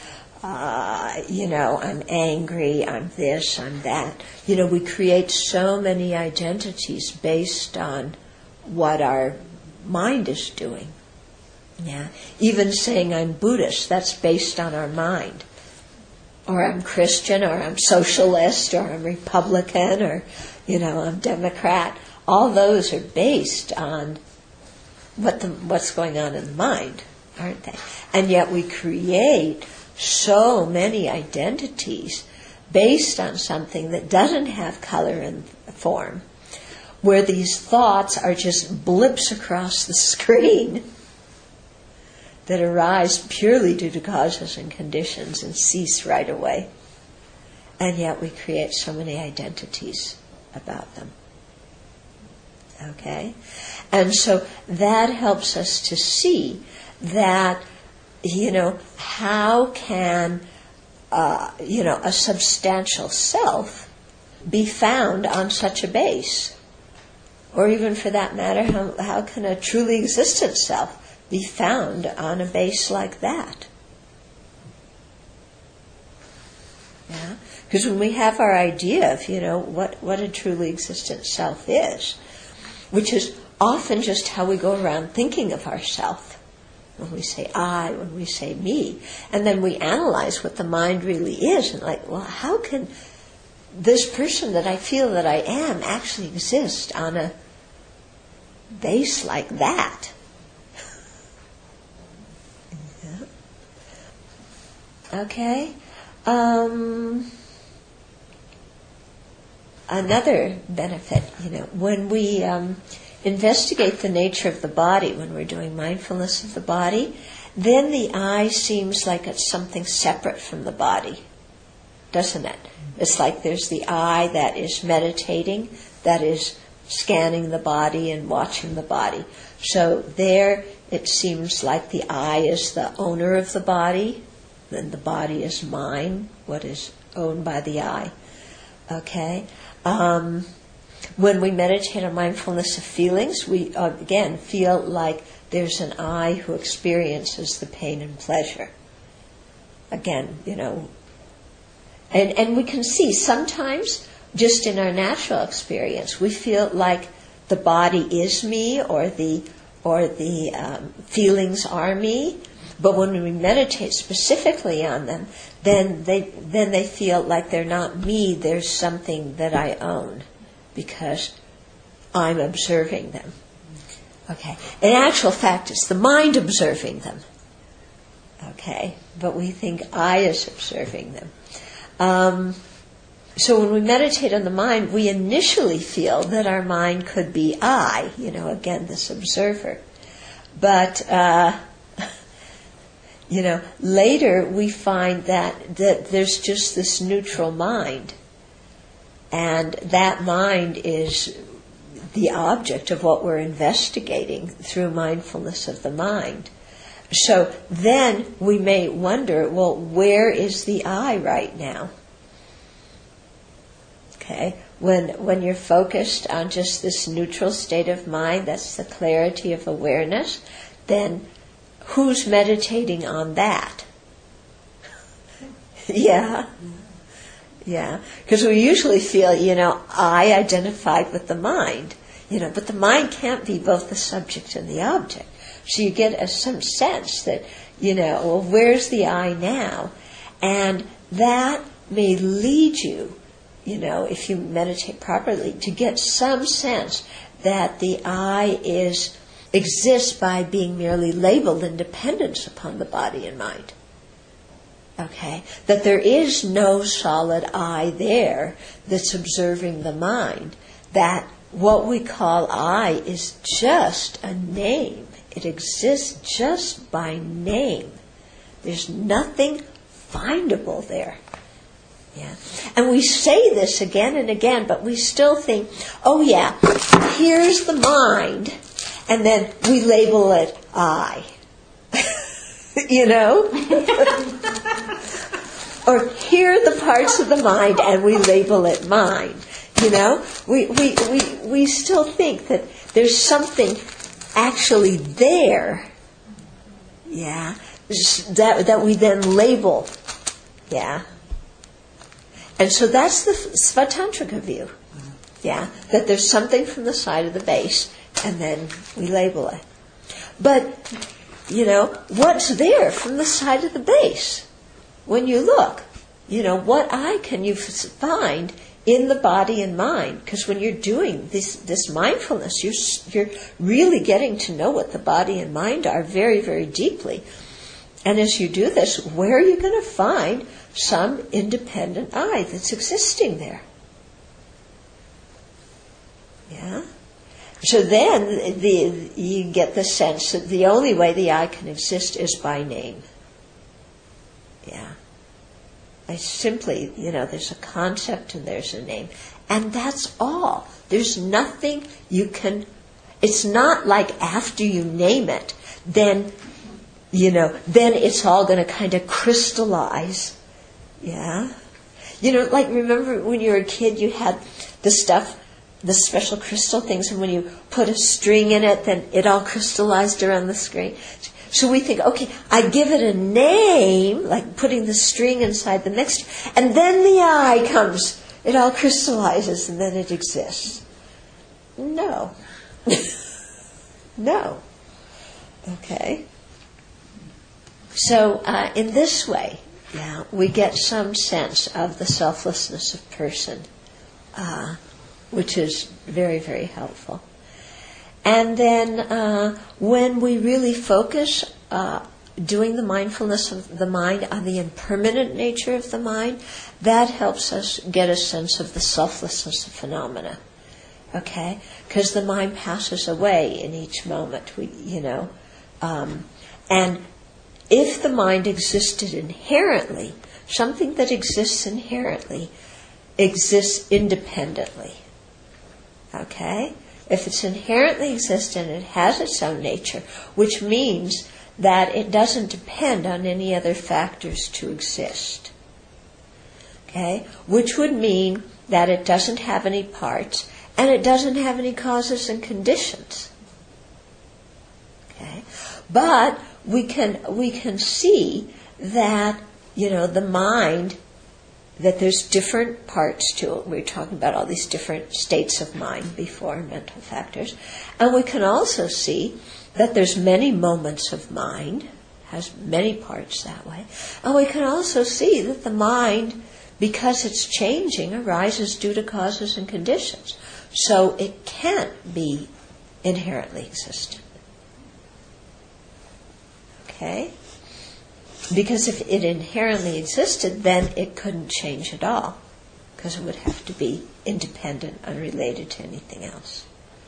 [SPEAKER 1] I'm angry, I'm this, I'm that. We create so many identities based on what our mind is doing. Yeah. Even saying I'm Buddhist, that's based on our mind. Or I'm Christian, or I'm socialist, or I'm Republican, or, I'm Democrat. All those are based on what's going on in the mind, aren't they? And yet we create so many identities based on something that doesn't have color and form, where these thoughts are just blips across the screen that arise purely due to causes and conditions and cease right away. And yet we create so many identities about them. Okay? And so that helps us to see that, how can, a substantial self be found on such a base? Or even for that matter, how can a truly existent self be found on a base like that? Yeah? Because when we have our idea of, what a truly existent self is, which is often just how we go around thinking of ourselves, when we say I, when we say me, and then we analyze what the mind really is, and how can this person that I feel that I am actually exist on a base like that? Okay. Another benefit, when we investigate the nature of the body, when we're doing mindfulness of the body, then the I seems like it's something separate from the body, doesn't it? It's like there's the I that is meditating, that is scanning the body and watching the body. So there it seems like the I is the owner of the body, then the body is mine, what is owned by the I. Okay? When we meditate on mindfulness of feelings, we again feel like there's an I who experiences the pain and pleasure. Again, and we can see sometimes just in our natural experience, we feel like the body is me or the feelings are me. But when we meditate specifically on them, then they feel like they're not me, there's something that I own because I'm observing them. Okay. In actual fact, it's the mind observing them. Okay. But we think I is observing them. So when we meditate on the mind, we initially feel that our mind could be I, again, this observer. But later we find that there's just this neutral mind. And that mind is the object of what we're investigating through mindfulness of the mind. So then we may wonder, well, where is the I right now? Okay, when you're focused on just this neutral state of mind, that's the clarity of awareness, then who's meditating on that? Yeah. Because we usually feel, I identified with the mind, but the mind can't be both the subject and the object. So you get some sense that, well, where's the I now? And that may lead you, if you meditate properly, to get some sense that the I exists by being merely labeled in dependence upon the body and mind. Okay? That there is no solid I there that's observing the mind. That what we call I is just a name. It exists just by name. There's nothing findable there. Yeah. And we say this again and again, but we still think, oh yeah, here's the mind, and then we label it I. Or here are the parts of the mind, and we label it mine. You know, we still think that there's something actually there, yeah, that we then label, yeah. And so that's the Svatantrika view, yeah, that there's something from the side of the base, and then we label it. But, you know, what's there from the side of the base? When you look, you know, what eye can you find in the body and mind? Because when you're doing this mindfulness, you're really getting to know what the body and mind are very, very deeply. And as you do this, where are you going to find some independent eye that's existing there? Yeah? So then you get the sense that the only way the eye can exist is by name. Yeah. I simply, you know, there's a concept and there's a name. And that's all. There's nothing you can, it's not like after you name it, then, you know, then it's all going to kind of crystallize. Yeah? You know, like remember when you were a kid you had the stuff, the special crystal things, and when you put a string in it, then it all crystallized around the screen. So we think, okay, I give it a name, like putting the string inside the mixture, and then the eye comes. It all crystallizes, and then it exists. No. No. Okay. So in this way, yeah, we get some sense of the selflessness of person, which is very, very helpful. And then when we really focus doing the mindfulness of the mind on the impermanent nature of the mind, that helps us get a sense of the selflessness of phenomena. Okay? Because the mind passes away in each moment, and if the mind existed inherently, something that exists inherently exists independently. Okay? If it's inherently existent, it has its own nature, which means that it doesn't depend on any other factors to exist. Okay? Which would mean that it doesn't have any parts, and it doesn't have any causes and conditions. Okay? But we can see that, the mind, that there's different parts to it. We were talking about all these different states of mind before, mental factors. And we can also see that there's many moments of mind, has many parts that way. And we can also see that the mind, because it's changing, arises due to causes and conditions. So it can't be inherently existent. Okay? Because if it inherently existed, then it couldn't change at all, because it would have to be independent, unrelated to anything else.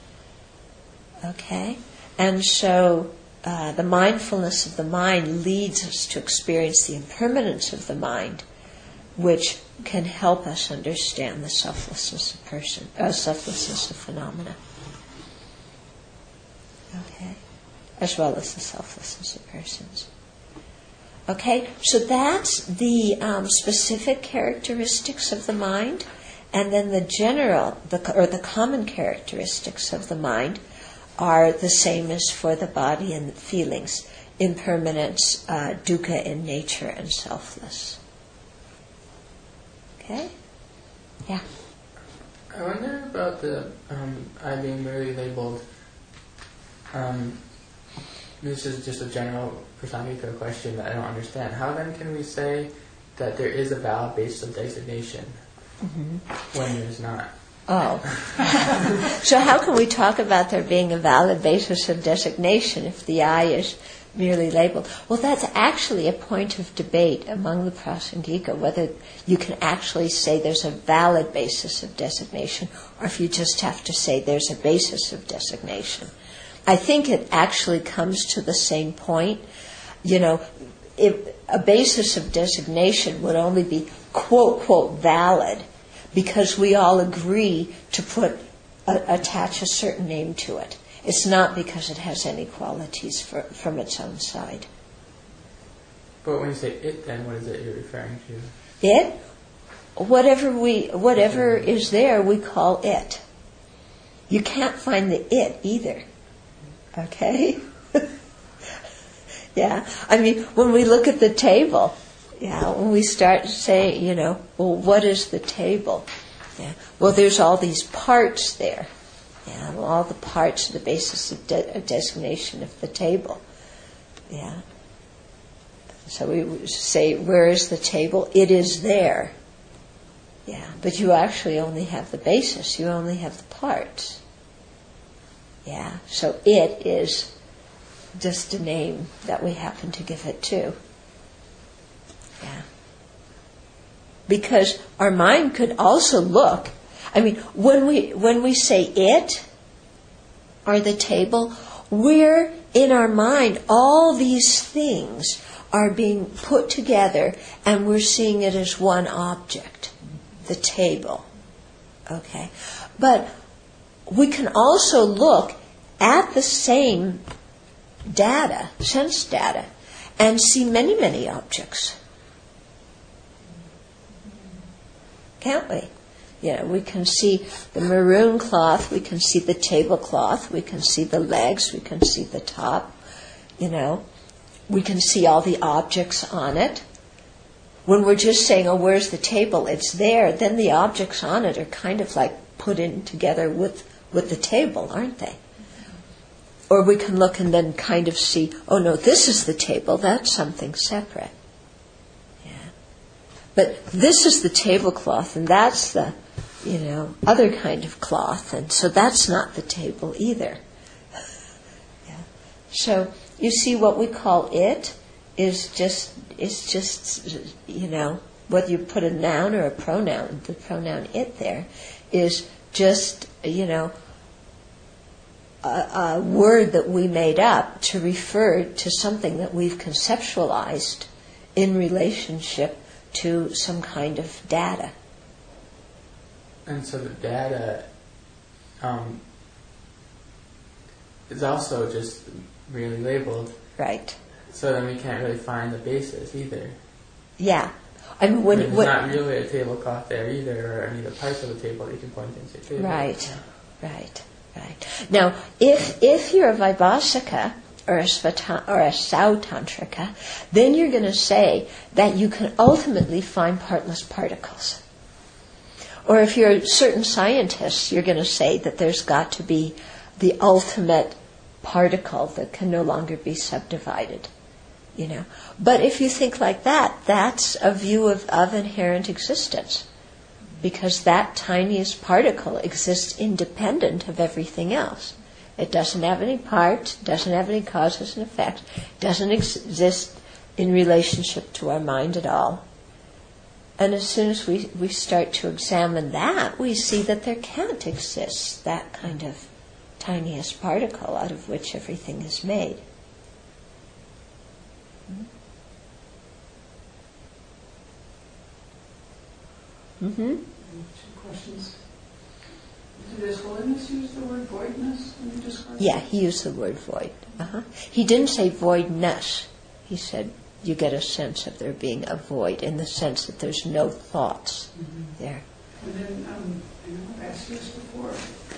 [SPEAKER 1] Okay? And so the mindfulness of the mind leads us to experience the impermanence of the mind, which can help us understand the selflessness of selflessness of phenomena. Okay? As well as the selflessness of persons. Okay, so that's the specific characteristics of the mind, and then the general, the common characteristics of the mind are the same as for the body and the feelings: impermanence, dukkha in nature, and selfless. Okay? Yeah.
[SPEAKER 5] I wonder about the I being merely labeled. This is just a general Prasangika question that I don't understand. How then can we say that there is a valid basis of designation when there's not?
[SPEAKER 1] Oh. So how can we talk about there being a valid basis of designation if the I is merely labeled? Well, that's actually a point of debate among the Prasangika, whether you can actually say there's a valid basis of designation, or if you just have to say there's a basis of designation. I think it actually comes to the same point. If a basis of designation would only be quote, quote, valid because we all agree to attach a certain name to it. It's not because it has any qualities from its own side.
[SPEAKER 5] But when you say it, then what is it you're referring to?
[SPEAKER 1] It? whatever is there, we call it. You can't find the it either. Okay? Yeah. I mean, when we look at the table, when we start to say, well, what is the table? Yeah. Well, there's all these parts there. Yeah. Well, all the parts are the basis of designation of the table. Yeah. So we would say, where is the table? It is there. Yeah. But you actually only have the basis. You only have the parts. Yeah. So it is just a name that we happen to give it to. Yeah. Because our mind could also look, when we say it or the table, we're in our mind, all these things are being put together and we're seeing it as one object, the table. Okay? But we can also look at the same data, sense data, and see many, many objects. Can't we? We can see the maroon cloth, we can see the tablecloth, we can see the legs, we can see the top, we can see all the objects on it. When we're just saying, oh, where's the table? It's there, then the objects on it are kind of like put in together with the table, aren't they? Or we can look and then kind of see, oh no, this is the table, that's something separate. Yeah. But this is the tablecloth and that's the, other kind of cloth, and so that's not the table either. Yeah. So you see what we call it is just whether you put a noun or a pronoun, the pronoun it there is just, a word that we made up to refer to something that we've conceptualized in relationship to some kind of data.
[SPEAKER 5] And so the data is also just really labeled.
[SPEAKER 1] Right.
[SPEAKER 5] So then we can't really find the basis either.
[SPEAKER 1] Yeah.
[SPEAKER 5] There's not really a tablecloth there either, or any of the parts of the table that you can point and say table.
[SPEAKER 1] Right. Right. Now, if you're a Vaibhasika or a Sautantrika, then you're going to say that you can ultimately find partless particles. Or if you're certain scientists, you're going to say that there's got to be the ultimate particle that can no longer be subdivided. But if you think like that, that's a view of inherent existence. Because that tiniest particle exists independent of everything else. It doesn't have any parts, doesn't have any causes and effects, doesn't exist in relationship to our mind at all. And as soon as we start to examine that, we see that there can't exist that kind of tiniest particle out of which everything is made. Mm-hmm.
[SPEAKER 4] Two questions. Does Holiness use the word voidness when you describe it?
[SPEAKER 1] Yeah, he used the word void. He didn't say voidness. He said you get a sense of there being a void in the sense that there's no thoughts there.
[SPEAKER 4] And then, I've asked you this before.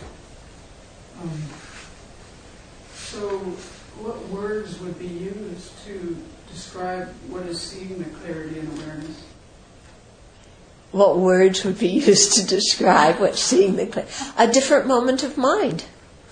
[SPEAKER 4] So what words would be used to describe what is seeing the clarity and awareness?
[SPEAKER 1] What words would be used to describe what's seeing the clarity? A different moment of mind.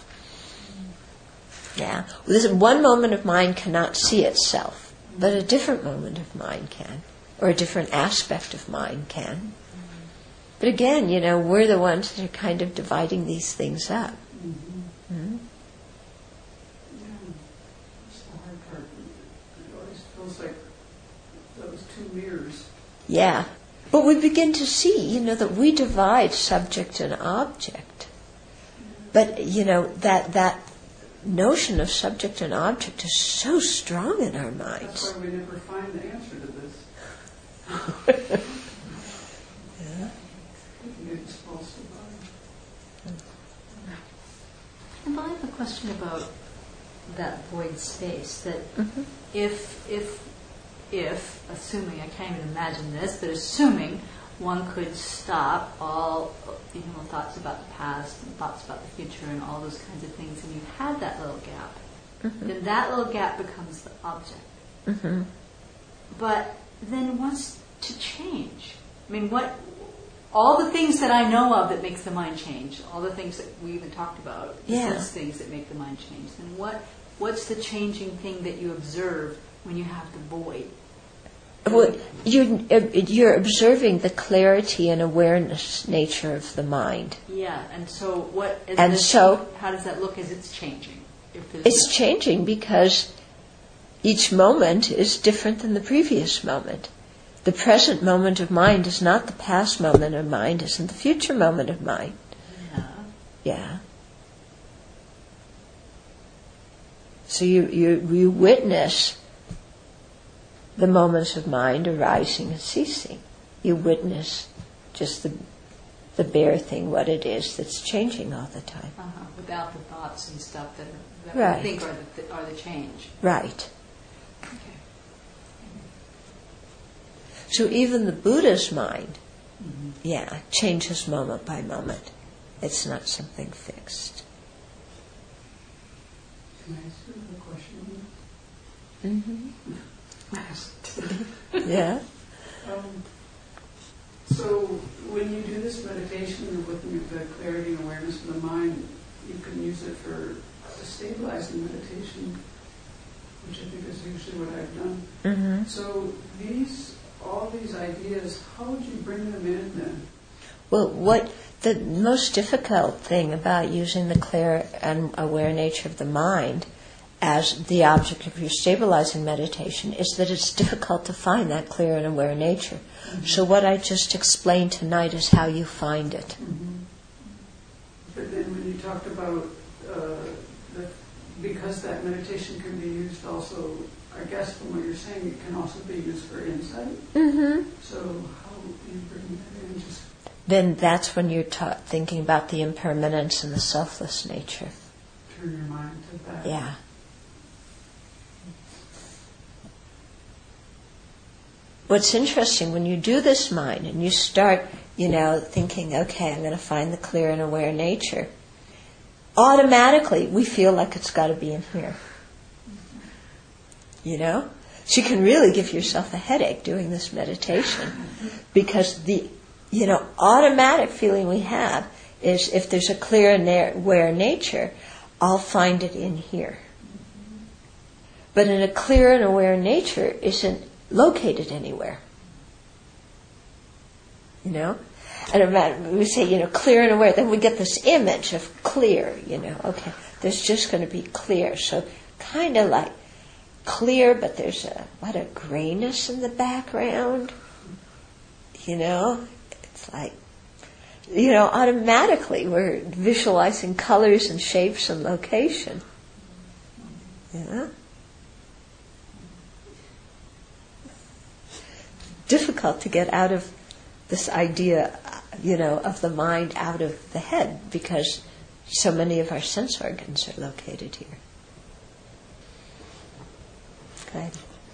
[SPEAKER 1] Yeah. One moment of mind cannot see itself, but a different moment of mind can, or a different aspect of mind can. But again, we're the ones that are kind of dividing these things up. Mm-hmm.
[SPEAKER 4] Yeah, that's the hard part. It always feels like those two mirrors.
[SPEAKER 1] Yeah. But we begin to see, that we divide subject and object. But, that notion of subject and object is so strong in our minds.
[SPEAKER 4] That's why we never find the answer to this.
[SPEAKER 1] Yeah.
[SPEAKER 4] We get exposed to body.
[SPEAKER 3] And I have a question about that void space. That if assuming, I can't even imagine this, but assuming one could stop all, thoughts about the past and thoughts about the future and all those kinds of things, and you had that little gap, then that little gap becomes the object. But then what's to change? I mean, all the things that I know of that makes the mind change, all the things that we even talked about, those things that make the mind change, then what's the changing thing that you observe when you have the void?
[SPEAKER 1] Well, you're observing the clarity and awareness nature of the mind.
[SPEAKER 3] Yeah, and so how does that look as it's changing?
[SPEAKER 1] It's changing because each moment is different than the previous moment. The present moment of mind is not the past moment of mind, isn't the future moment of mind. Yeah. So you witness the moments of mind arising and ceasing. You witness just the bare thing, what it is that's changing all the time.
[SPEAKER 3] Without the thoughts and stuff that
[SPEAKER 1] Right.
[SPEAKER 3] we think are the change.
[SPEAKER 1] Right.
[SPEAKER 3] Okay.
[SPEAKER 1] So even the Buddha's mind, changes moment by moment. It's not something fixed.
[SPEAKER 4] Can I ask you a question?
[SPEAKER 1] Yeah.
[SPEAKER 4] So when you do this meditation, you're looking at the clarity and awareness of the mind, you can use it for a stabilizing meditation, which I think is usually what I've done. So all these ideas, how would you bring them in then?
[SPEAKER 1] Well, what the most difficult thing about using the clear and aware nature of the mind as the object of your stabilizing meditation is that it's difficult to find that clear and aware nature. So what I just explained tonight is how you find it.
[SPEAKER 4] But then when you talked about because that meditation can be used also, I guess from what you're saying, it can also be used for insight. So how do you bring that in?
[SPEAKER 1] Then that's when you're thinking about the impermanence and the selfless nature.
[SPEAKER 4] Turn your mind to that.
[SPEAKER 1] Yeah. What's interesting, when you do this mind and you start, thinking, okay, I'm going to find the clear and aware nature, automatically we feel like it's got to be in here. So you can really give yourself a headache doing this meditation because the automatic feeling we have is if there's a clear and aware nature, I'll find it in here. But in a clear and aware nature isn't located anywhere. And we say, clear and aware, then we get this image of clear, okay, there's just going to be clear. So kind of like clear, but there's a grayness in the background, It's like, automatically we're visualizing colors and shapes and location. Difficult to get out of this idea, of the mind out of the head because so many of our sense organs are located here. Okay.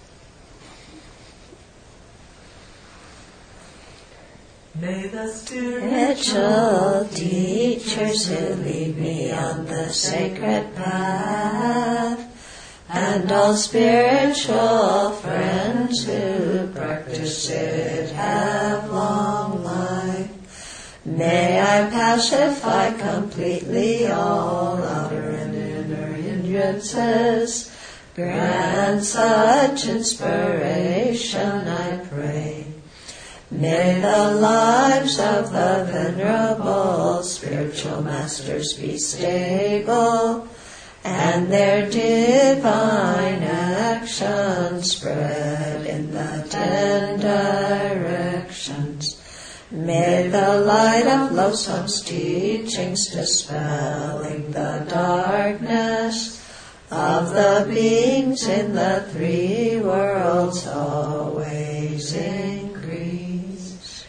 [SPEAKER 6] May the spiritual teachers who lead me on the sacred path, and all spiritual friends who practice it have long life. May I pacify completely all outer and inner hindrances. Grant such inspiration, I pray. May the lives of the venerable spiritual masters be stable, and their divine action spread in the 10 directions. May the light of Losom's teachings dispelling the darkness of the beings in the 3 worlds always increase.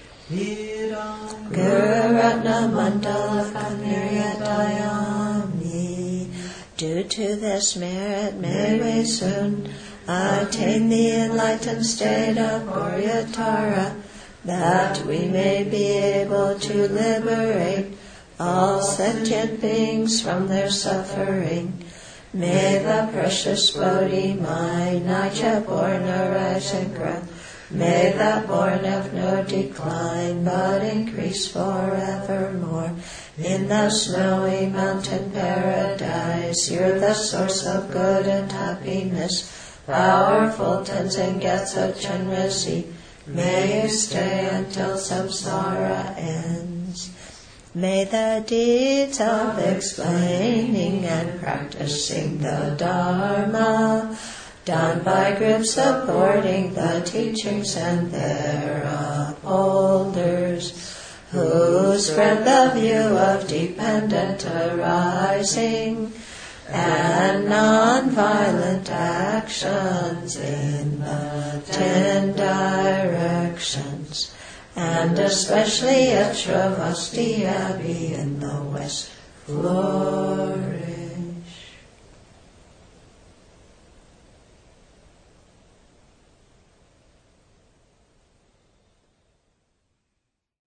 [SPEAKER 6] Guru Ratna Mandala Kamiriyadayami. Due to this merit, may we soon attain the enlightened state of Gauriyatara.
[SPEAKER 1] that we may be able to liberate all sentient beings from their suffering. May the precious Bodhi mind, Nacha born arise and grow. May that born have no decline, but increase forevermore. In the snowy mountain paradise, you're the source of good and happiness. Powerful Tenzin Gyatso Chenrezig, may you stay until samsara ends. May the deeds of explaining and practicing the Dharma, done by groups supporting the teachings and their upholders, who spread the view of dependent arising and non-violent actions in the 10 directions, and especially at Shravasti Abbey in the West Florida.